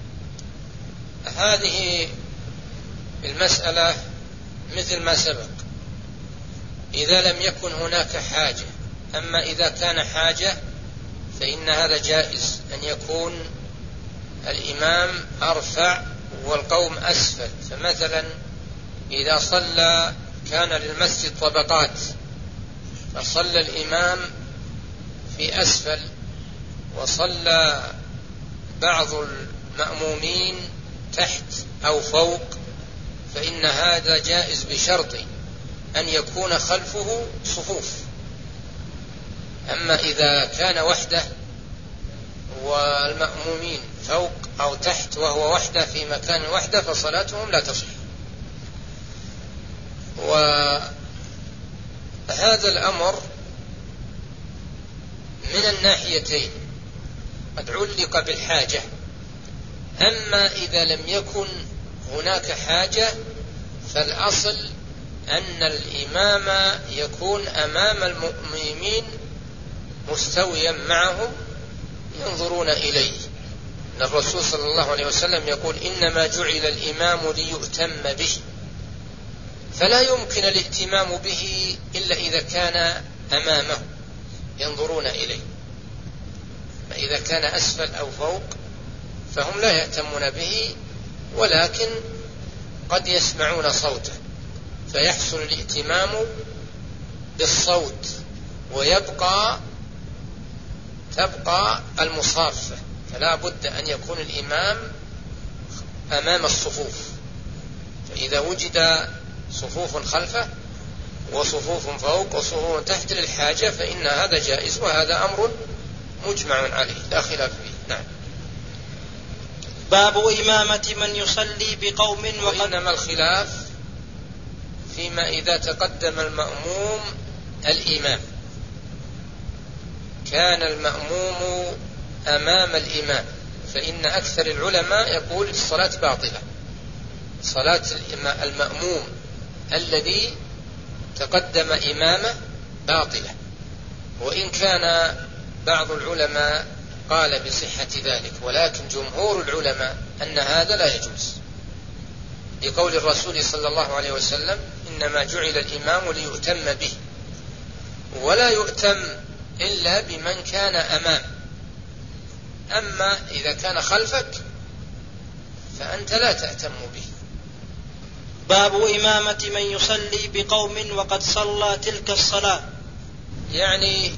هذه المسألة مثل ما سبق، إذا لم يكن هناك حاجة. أما إذا كان حاجة فإن هذا جائز، أن يكون الإمام أرفع والقوم أسفل. فمثلا إذا صلى كان للمسجد طبقات، فصلى الإمام في أسفل وصلى بعض المأمومين تحت أو فوق، فإن هذا جائز بشرط أن يكون خلفه صفوف. أما إذا كان وحده والمأمومين فوق أو تحت وهو وحده في مكان وحده فصلاتهم لا تصح. وهذا الأمر من الناحيتين، قد علق بالحاجة. أما إذا لم يكن هناك حاجة فالأصل أن الإمام يكون أمام المؤمنين مستويا معهم ينظرون إليه. الرسول صلى الله عليه وسلم يقول: إنما جعل الإمام ليؤتم به، فلا يمكن الائتمام به إلا إذا كان أمامه ينظرون إليه. فإذا كان أسفل أو فوق فهم لا يهتمون به، ولكن قد يسمعون صوته فيحصل الائتمام بالصوت، تبقى المصافة. فلا بد أن يكون الإمام أمام الصفوف، فإذا وجد صفوف خلفه وصفوف فوق وصفوف تحت للحاجة فإن هذا جائز، وهذا أمر مجمع عليه لا خلاف فيه. نعم. باب إمامة من يصلي بقوم. وإنما الخلاف فيما إذا تقدم المأموم الإمام، كان المأموم أمام الإمام، فإن أكثر العلماء يقول الصلاة باطلة، صلاة المأموم الذي تقدم إمامه باطلة. وإن كان بعض العلماء قال بصحة ذلك، ولكن جمهور العلماء أن هذا لا يجوز، لقول الرسول صلى الله عليه وسلم: إنما جعل الإمام ليؤتم به، ولا يؤتم إلا بمن كان أمام. أما إذا كان خلفك فأنت لا تهتم به. باب إمامة من يصلي بقوم وقد صلى تلك الصلاة. يعني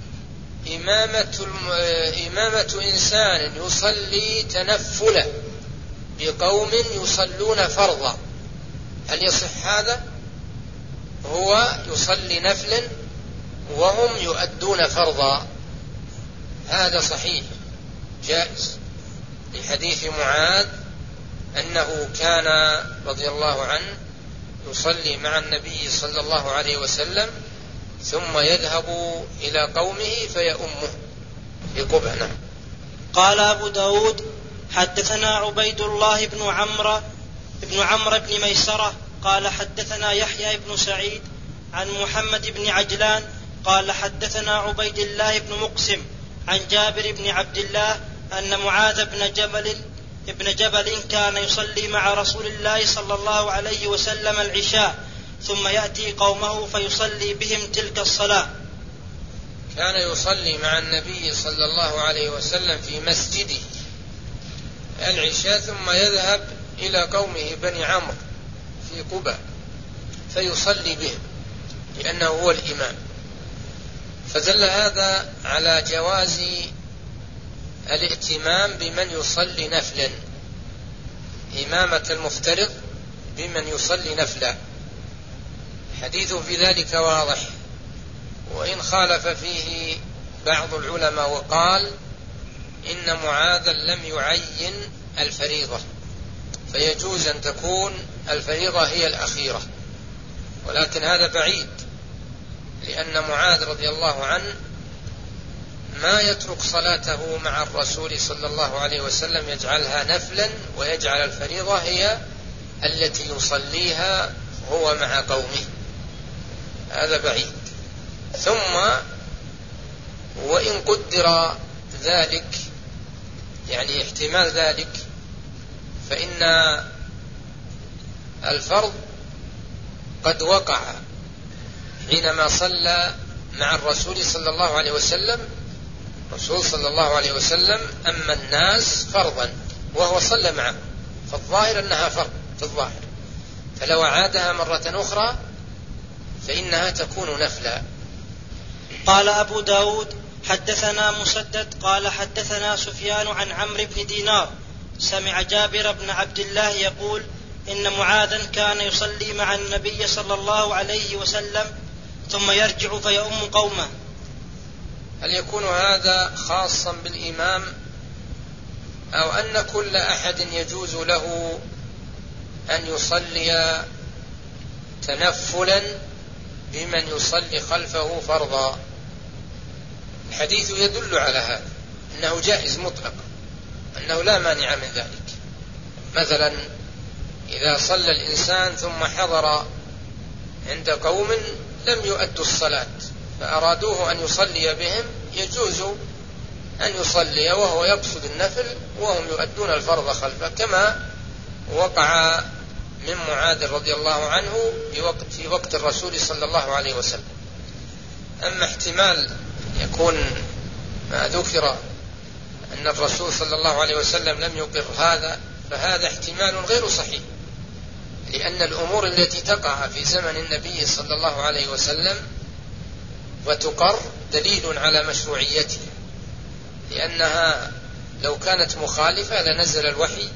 إمامة إنسان يصلي تنفلا بقوم يصلون فرضا، هل يصح هذا؟ هو يصلي نفلا وهم يؤدون فرضا، هذا صحيح جائز، لحديث معاذ أنه كان رضي الله عنه يصلي مع النبي صلى الله عليه وسلم ثم يذهب إلى قومه فيؤمه بقبة. نعم. قال أبو داود حدثنا عبيد الله بن عمرو بن ميسرة قال حدثنا يحيى بن سعيد عن محمد بن عجلان قال حدثنا عبيد الله بن مقسم عن جابر بن عبد الله أن معاذ بن جبل كان يصلي مع رسول الله صلى الله عليه وسلم العشاء ثم يأتي قومه فيصلي بهم تلك الصلاة. كان يصلي مع النبي صلى الله عليه وسلم في مسجده العشاء ثم يذهب إلى قومه بني عمرو في قباء فيصلي بهم لأنه هو الإمام. فدل هذا على جواز الائتمام بمن يصلي نفلا، إمامة المفترض بمن يصلي نفلا، حديث في ذلك واضح، وإن خالف فيه بعض العلماء وقال إن معاذا لم يعين الفريضة، فيجوز أن تكون الفريضة هي الأخيرة، ولكن هذا بعيد، لأن معاذ رضي الله عنه ما يترك صلاته مع الرسول صلى الله عليه وسلم يجعلها نفلا ويجعل الفريضة هي التي يصليها هو مع قومه، هذا بعيد. ثم وإن قدر ذلك، يعني احتمال ذلك، فإن الفرض قد وقع حينما صلى مع الرسول صلى الله عليه وسلم. الرسول صلى الله عليه وسلم أما الناس فرضا وهو صلى معه، فالظاهر أنها فرض في الظاهر، فلو عادها مرة أخرى فإنها تكون نفلا. قال أبو داود حدثنا مسدد قال حدثنا سفيان عن عمرو بن دينار سمع جابر بن عبد الله يقول إن معاذا كان يصلي مع النبي صلى الله عليه وسلم ثم يرجع فيؤم قومه. هل يكون هذا خاصا بالإمام أو أن كل أحد يجوز له أن يصلي تنفلا بمن يصلي خلفه فرضا؟ الحديث يدل على هذا، أنه جائز مطلق، أنه لا مانع من ذلك. مثلا إذا صلى الإنسان ثم حضر عند قوم لم يؤدوا الصلاة فأرادوه أن يصلي بهم، يجوز أن يصلي وهو يقصد النفل وهم يؤدون الفرض خلفه، كما وقع من معاذ رضي الله عنه في وقت الرسول صلى الله عليه وسلم. أما احتمال يكون ما ذكر أن الرسول صلى الله عليه وسلم لم يقر هذا، فهذا احتمال غير صحيح، لأن الأمور التي تقع في زمن النبي صلى الله عليه وسلم وتقر دليل على مشروعيته، لأنها لو كانت مخالفة لنزل الوحي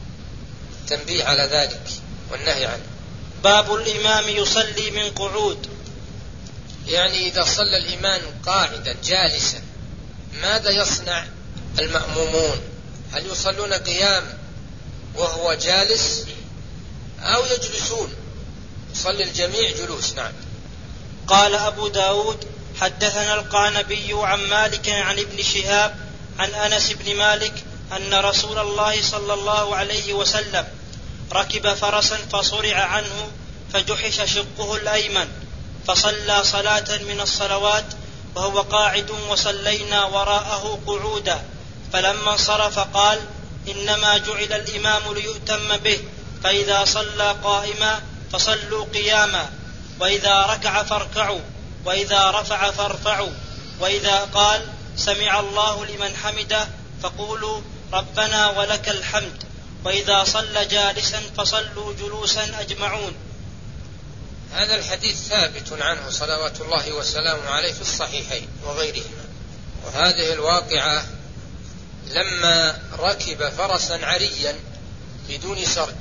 تنبيه على ذلك والنهي عنه. باب الإمام يصلي من قعود. يعني إذا صلى الإمام قاعدا جالسا ماذا يصنع المأمومون؟ هل يصلون قيام وهو جالس أو يجلسون؟ يصلي الجميع جلوس. نعم. قال أبو داود حدثنا القعنبي عن مالك عن ابن شهاب عن أنس بن مالك أن رسول الله صلى الله عليه وسلم ركب فرسا فصرع عنه فجحش شقه الأيمن فصلى صلاة من الصلوات وهو قاعد وصلينا وراءه قعودا، فلما انصرف قال إنما جعل الإمام ليؤتم به، فإذا صلى قائما فصلوا قياما، وإذا ركع فاركعوا، وإذا رفع فارفعوا، وإذا قال سمع الله لمن حمده فقولوا ربنا ولك الحمد، وإذا صلى جالسا فصلوا جلوسا أجمعون. هذا الحديث ثابت عنه صلوات الله وسلامه عليه في الصحيحين وغيرهما. وهذه الواقعة لما ركب فرسا عريا بدون سرج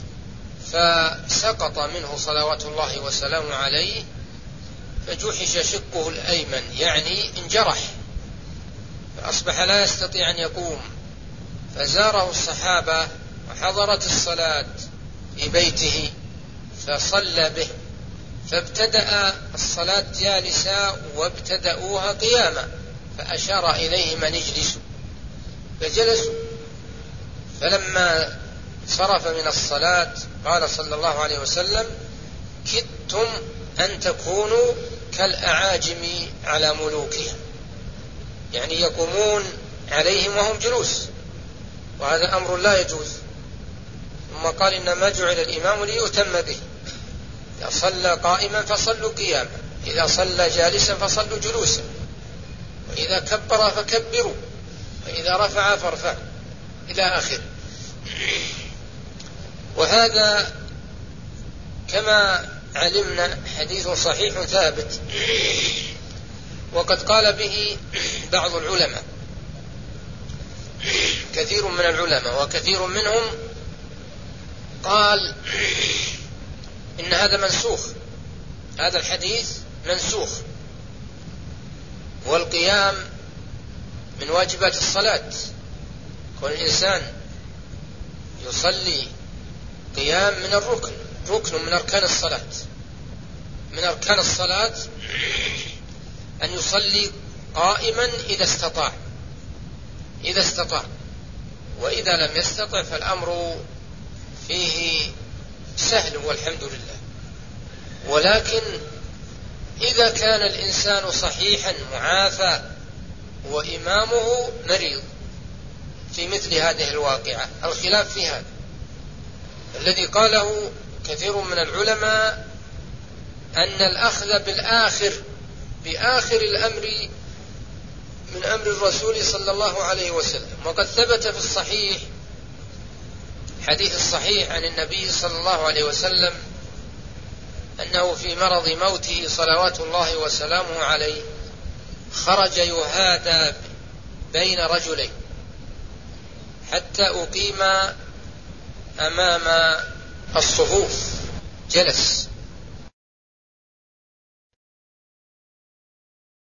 فسقط منه صلوات الله وسلامه عليه فجحش شقه الأيمن، يعني انجرح، فأصبح لا يستطيع أن يقوم، فزاره الصحابة وحضرت الصلاة في بيته فصلى به، فابتدأ الصلاة جالسا وابتدأوها قياما، فأشار إليهم أن اجلسوا فجلسوا. فلما صرف من الصلاة قال صلى الله عليه وسلم: كدتم أن تكونوا كالأعاجم على ملوكها، يعني يقومون عليهم وهم جلوس، وهذا أمر لا يجوز. ثم قال: إنما جعل الإمام ليؤتم به، إذا صلى قائما فصلوا قياما، إذا صلى جالسا فصلوا جلوسا، وإذا كبر فكبروا، وإذا رفع فارفعوا، إلى آخره. وهذا كما علمنا حديث صحيح ثابت، وقد قال به بعض العلماء، كثير من العلماء، وكثير منهم قال إن هذا منسوخ، هذا الحديث منسوخ، والقيام من واجبات الصلاة، كون الإنسان يصلي قيام من الركن، ركن من أركان الصلاة، من أركان الصلاة أن يصلي قائما إذا استطاع، وإذا لم يستطع فالأمر فيه سهل والحمد لله. ولكن إذا كان الإنسان صحيحا معافى وإمامه مريض في مثل هذه الواقعة، الخلاف في هذا الذي قاله كثير من العلماء، أن الأخذ بآخر الأمر من أمر الرسول صلى الله عليه وسلم. وقد ثبت في الصحيح، حديث الصحيح عن النبي صلى الله عليه وسلم أنه في مرض موته صلوات الله وسلامه عليه خرج يهادى بين رجلين حتى أقيم أمام الصفوف، جلس